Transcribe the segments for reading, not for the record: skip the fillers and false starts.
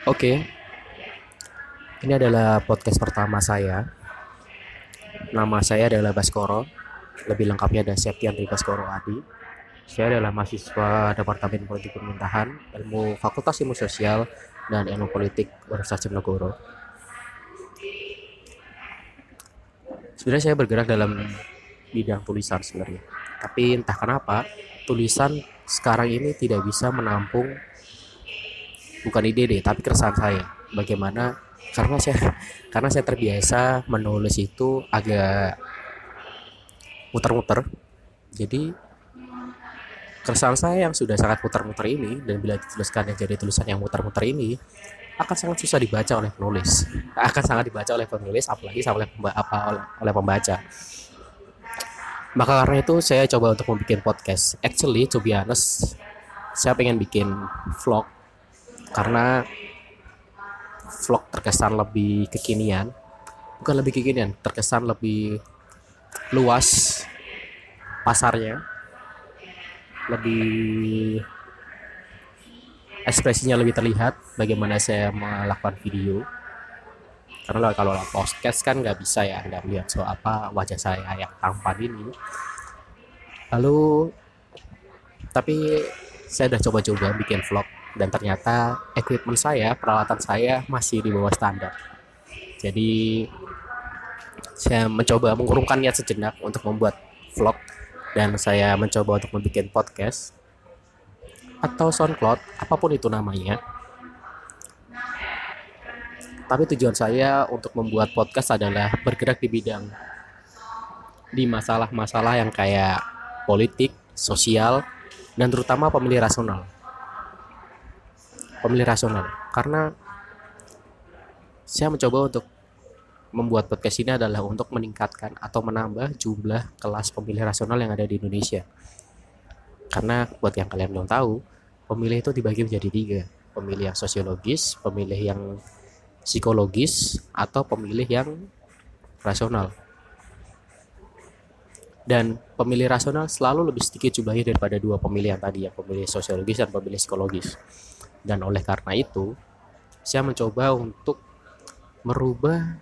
Oke, ini adalah podcast pertama saya. Nama saya adalah Baskoro. Lebih lengkapnya ada Septiandri Baskoro Adi. Saya adalah mahasiswa Departemen Politik Pemerintahan, Ilmu Fakultas Ilmu Sosial, dan Ilmu Politik Universitas Diponegoro. Sebenarnya saya bergerak dalam bidang tulisan sebenarnya. Tapi entah kenapa, tulisan sekarang ini tidak bisa menampung bukan ide deh, tapi keresahan saya. Bagaimana karena saya karena saya terbiasa menulis itu agak muter-muter. Jadi keresahan saya yang sudah sangat muter-muter ini dan bila dituliskan yang jadi tulisan yang muter-muter ini akan sangat susah dibaca oleh penulis. Akan sangat dibaca oleh penulis apalagi oleh pembaca. Maka karena itu saya coba untuk membuat podcast. Actually to be honest, saya pengen bikin vlog karena vlog terkesan lebih kekinian. Bukan lebih kekinian, terkesan lebih luas pasarnya, lebih ekspresinya lebih terlihat bagaimana saya melakukan video. Karena kalau podcast kan nggak bisa ya, nggak lihat wajah saya yang tampan ini. Lalu tapi saya udah coba-coba bikin vlog dan ternyata equipment saya, peralatan saya masih di bawah standar. Jadi saya mencoba mengurungkan niat sejenak untuk membuat vlog dan saya mencoba untuk membuat podcast atau SoundCloud, apapun itu namanya. Tapi tujuan saya untuk membuat podcast adalah bergerak di masalah-masalah yang kayak politik, sosial, dan terutama pemilih rasional. Pemilih rasional. Karena saya mencoba untuk membuat podcast ini adalah untuk meningkatkan atau menambah jumlah kelas pemilih rasional yang ada di Indonesia. Karena buat yang kalian belum tahu, pemilih itu dibagi menjadi tiga. Pemilih yang sosiologis, pemilih yang psikologis, atau pemilih yang rasional. Dan pemilih rasional selalu lebih sedikit jumlahnya daripada dua pemilih yang tadi, yang pemilih sosiologis dan pemilih psikologis. Dan oleh karena itu, saya mencoba untuk merubah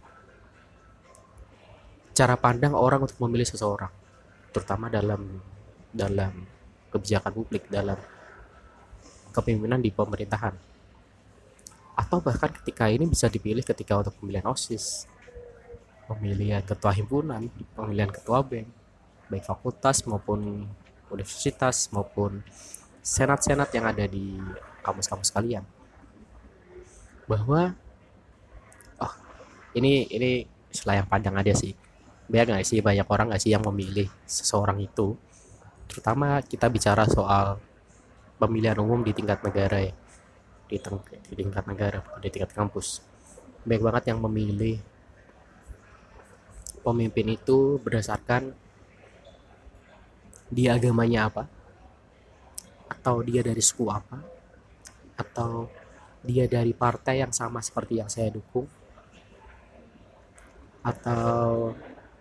cara pandang orang untuk memilih seseorang, terutama dalam dalam kebijakan publik, dalam kepemimpinan di pemerintahan, atau bahkan ketika ini bisa dipilih ketika untuk pemilihan OSIS, pemilihan ketua himpunan, pemilihan ketua BEM, baik fakultas maupun universitas maupun senat-senat yang ada di kampus-kampus kalian. Bahwa oh ini selayang pandang aja sih. Banyak nggak sih, banyak orang nggak sih yang memilih seseorang itu, terutama kita bicara soal pemilihan umum di tingkat negara ya, di tingkat negara, di tingkat kampus. Banyak banget yang memilih pemimpin itu berdasarkan dia agamanya apa, atau dia dari suku apa, atau dia dari partai yang sama seperti yang saya dukung, atau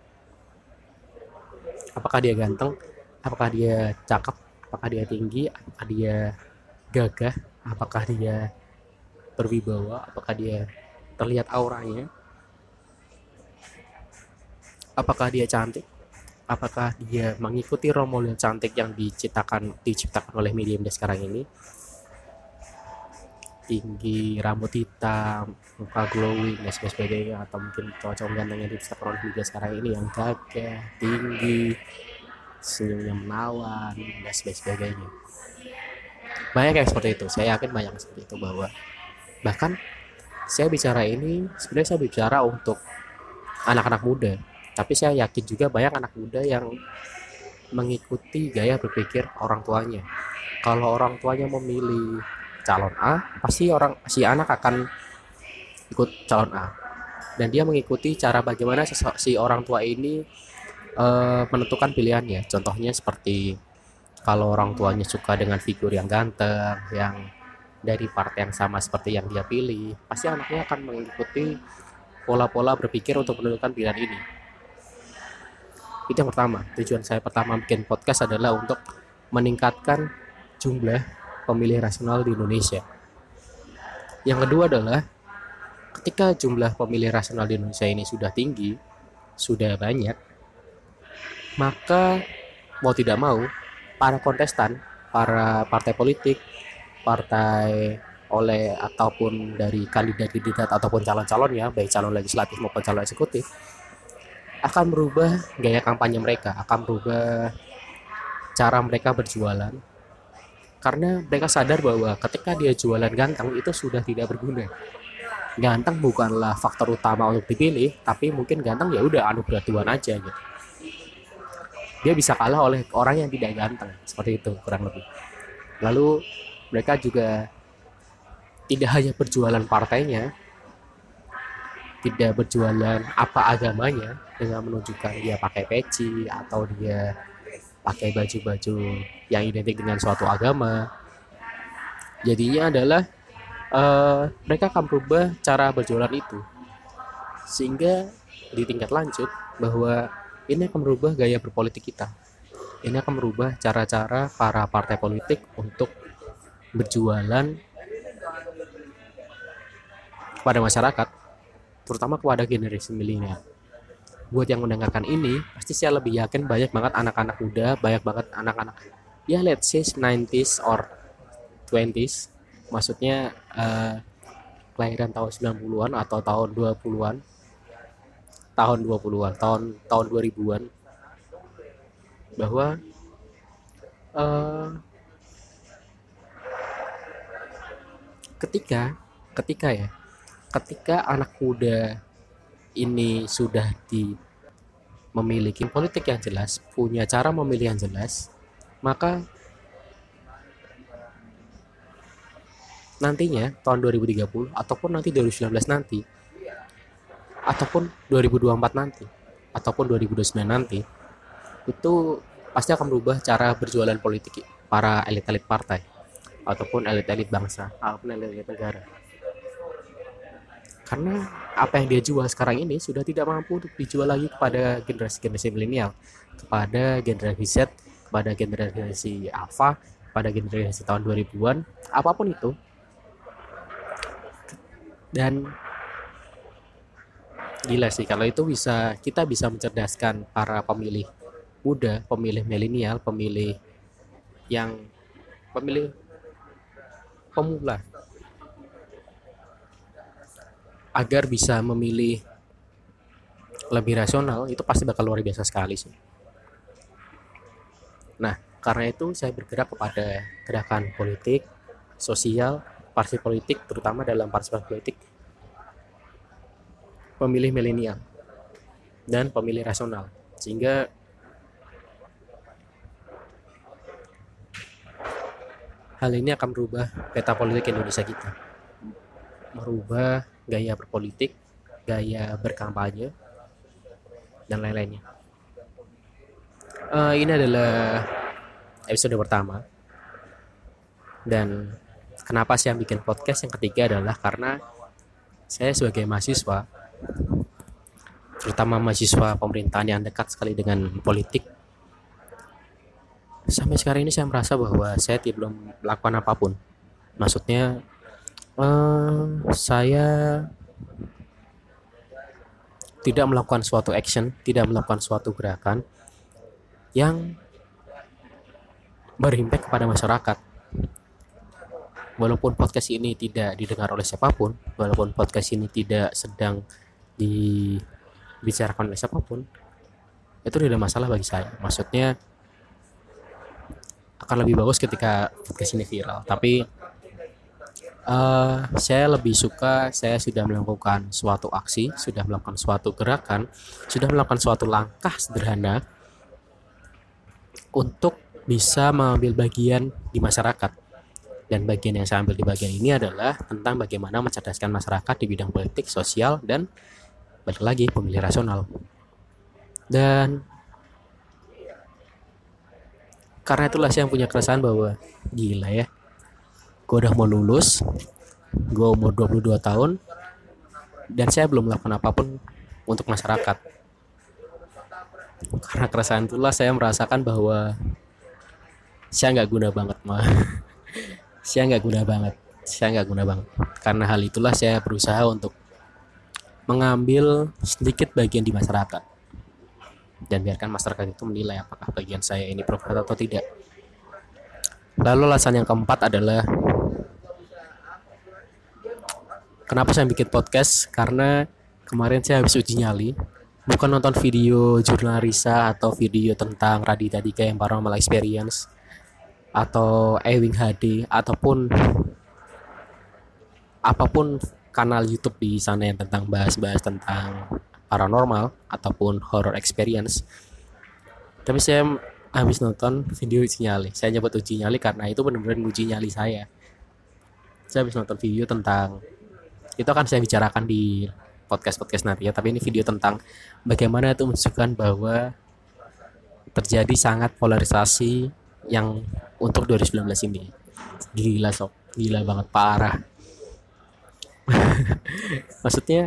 apakah dia ganteng, apakah dia cakep, apakah dia tinggi, apakah dia gagah, apakah dia berwibawa, apakah dia terlihat auranya, apakah dia cantik, apakah dia mengikuti role model cantik yang diciptakan oleh media sekarang ini, tinggi, rambut hitam, muka glowing dan sebagainya, atau mungkin cowok-cowok ganteng yang diciptakan oleh media sekarang ini yang gagah, tinggi, senyumnya menawan dan sebagainya. Banyak yang seperti itu, saya yakin banyak yang seperti itu. Bahwa bahkan saya bicara ini sebenarnya saya bicara untuk anak-anak muda, tapi saya yakin juga banyak anak muda yang mengikuti gaya berpikir orang tuanya. Kalau orang tuanya memilih calon A, pasti si anak akan ikut calon A, dan dia mengikuti cara bagaimana si orang tua ini menentukan pilihannya. Contohnya seperti kalau orang tuanya suka dengan figur yang ganteng, yang dari partai yang sama seperti yang dia pilih, pasti anaknya akan mengikuti pola-pola berpikir untuk menentukan pilihan ini. Itu yang pertama. Tujuan saya pertama bikin podcast adalah untuk meningkatkan jumlah pemilih rasional di Indonesia. Yang kedua adalah ketika jumlah pemilih rasional di Indonesia ini sudah tinggi, sudah banyak, maka mau tidak mau para kontestan, para partai politik, partai oleh ataupun dari kandidat-kandidat ataupun calon-calonnya, baik calon legislatif maupun calon eksekutif, akan merubah gaya kampanye mereka, akan merubah cara mereka berjualan, karena mereka sadar bahwa ketika dia jualan ganteng itu sudah tidak berguna. Ganteng bukanlah faktor utama untuk dipilih, tapi mungkin ganteng ya udah anugerah Tuhan aja gitu. Dia bisa kalah oleh orang yang tidak ganteng, seperti itu kurang lebih. Lalu mereka juga tidak hanya berjualan partainya, tidak berjualan apa agamanya dengan menunjukkan dia pakai peci atau dia pakai baju-baju yang identik dengan suatu agama. Jadinya adalah mereka akan berubah cara berjualan itu, sehingga di tingkat lanjut bahwa ini akan merubah gaya berpolitik kita. Ini akan merubah cara-cara para partai politik untuk berjualan kepada masyarakat, terutama kepada generasi milenial. Buat yang mendengarkan ini, pasti saya lebih yakin banyak banget anak-anak muda, banyak banget anak-anak, ya let's say 90s or 20s, maksudnya kelahiran tahun 90-an atau tahun 20-an, tahun 20-an, tahun 2000-an, bahwa ketika anak muda ini sudah memiliki politik yang jelas, punya cara memilih yang jelas, maka nantinya tahun 2030 ataupun nanti 2019 nanti ataupun 2024 nanti ataupun 2029 nanti, itu pasti akan berubah cara berjualan politik para elit-elit partai ataupun elit-elit bangsa ataupun elit-elit negara. Karena apa yang dia jual sekarang ini sudah tidak mampu untuk dijual lagi kepada generasi-generasi milenial, kepada generasi Z, kepada generasi Alpha, pada generasi tahun 2000-an, apapun itu. Dan gila sih kalau itu kita bisa mencerdaskan para pemilih muda, pemilih milenial, pemilih pemula, agar bisa memilih lebih rasional. Itu pasti bakal luar biasa sekali sih. Nah, karena itu saya bergerak kepada gerakan politik, sosial, partai politik, terutama dalam partisipasi politik pemilih milenial dan pemilih rasional, sehingga hal ini akan merubah peta politik Indonesia kita, merubah gaya berpolitik, gaya berkampanye, dan lain-lainnya. Ini adalah episode pertama, dan kenapa saya bikin podcast yang ketiga adalah karena saya sebagai mahasiswa, terutama mahasiswa pemerintahan yang dekat sekali dengan politik, sampai sekarang ini saya merasa bahwa saya belum melakukan apapun. Maksudnya saya tidak melakukan suatu action, tidak melakukan suatu gerakan yang berimpact kepada masyarakat. Walaupun podcast ini tidak didengar oleh siapapun, walaupun podcast ini tidak sedang dibicarakan oleh siapapun, itu tidak masalah bagi saya. Maksudnya akan lebih bagus ketika podcast ini viral. Tapi saya lebih suka saya sudah melakukan suatu aksi, sudah melakukan suatu gerakan, sudah melakukan suatu langkah sederhana untuk bisa mengambil bagian di masyarakat. Dan bagian yang saya ambil di bagian ini adalah tentang bagaimana mencerdaskan masyarakat di bidang politik, sosial, dan balik lagi pemilih rasional. Dan karena itulah saya punya keresahan bahwa gila ya, gue udah mau lulus, gue umur 22 tahun, dan saya belum melakukan apapun untuk masyarakat. Karena keresahan itulah saya merasakan bahwa saya nggak guna banget mah. Saya nggak guna banget. saya nggak guna banget. Karena hal itulah saya berusaha untuk mengambil sedikit bagian di masyarakat dan biarkan masyarakat itu menilai apakah bagian saya ini bermanfaat atau tidak. Lalu alasan yang keempat adalah kenapa saya bikin podcast, karena kemarin saya habis uji nyali, bukan nonton video jurnal Risa atau video tentang Raditya Dika yang paranormal experience atau Ewing HD ataupun apapun kanal YouTube di sana yang tentang bahas-bahas tentang paranormal ataupun horror experience. Tapi saya habis nonton video uji nyali. Saya nyebut uji nyali karena itu benar-benar uji nyali saya. Saya habis nonton video tentang, itu akan saya bicarakan di podcast nanti ya, tapi ini video tentang bagaimana itu menunjukkan bahwa terjadi sangat polarisasi yang untuk 2019 ini. Gila sob, gila banget, parah. Maksudnya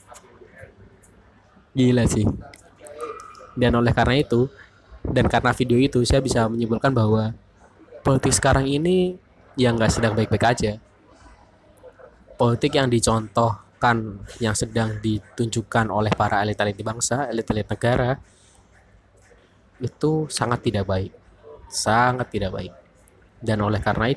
gila sih. Dan oleh karena itu, dan karena video itu, saya bisa menyimpulkan bahwa politik sekarang ini yang nggak sedang baik-baik aja. Politik yang dicontohkan, yang sedang ditunjukkan oleh para elit-elit bangsa, elit-elit negara, itu sangat tidak baik. Sangat tidak baik. Dan oleh karena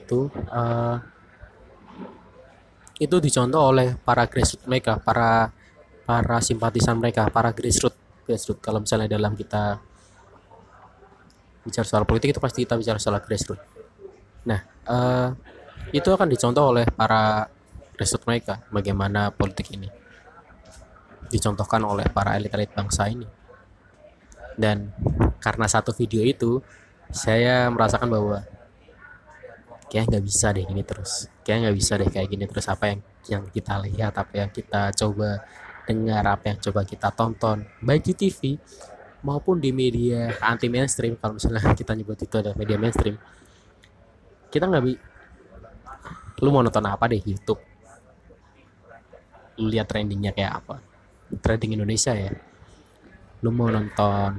itu dicontoh oleh para grassroots mereka, para simpatisan mereka, para grassroots. Kalau misalnya dalam kita bicara soal politik itu pasti kita bicara soal grassroots. Nah, itu akan dicontoh oleh para grassroots mereka, bagaimana politik ini dicontohkan oleh para elit-elit bangsa ini. Dan karena satu video itu, saya merasakan bahwa kayak nggak bisa deh gini terus, kayak nggak bisa deh kayak gini terus. Apa yang kita lihat, apa yang kita coba dengar, apa yang coba kita tonton, baik di TV maupun di media anti mainstream, kalau misalnya kita nyebut itu adalah media mainstream, kita nggak lu mau nonton apa deh YouTube, lu lihat trendingnya kayak apa, trending Indonesia ya, lu mau nonton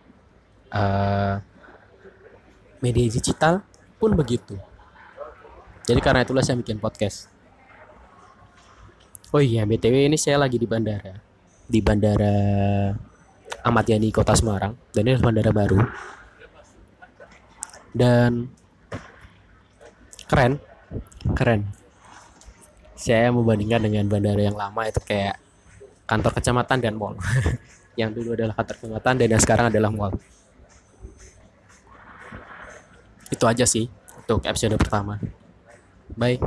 media digital pun begitu. Jadi karena itulah saya bikin podcast. Oh iya, BTW ini saya lagi di bandara. Di Bandara Ahmad Yani Kota Semarang. Dan ini adalah bandara baru. Dan keren. Saya membandingkan dengan bandara yang lama, itu kayak kantor kecamatan dan mall. Yang dulu adalah kantor kecamatan dan yang sekarang adalah mall. Itu aja sih untuk episode pertama. Bye.